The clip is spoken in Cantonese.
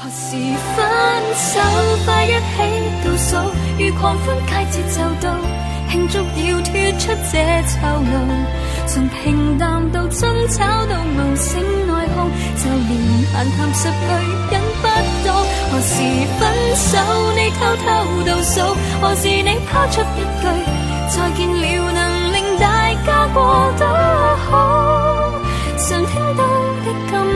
何時分手？快一起倒數，如狂歡佳節就到，慶祝要脫出這囚牢。從平淡到爭吵到無聲內訌，就連閒談10句忍不到。何時分手？你偷偷倒數，何時你拋出一句再見了，能令大家過得好？常聽到的今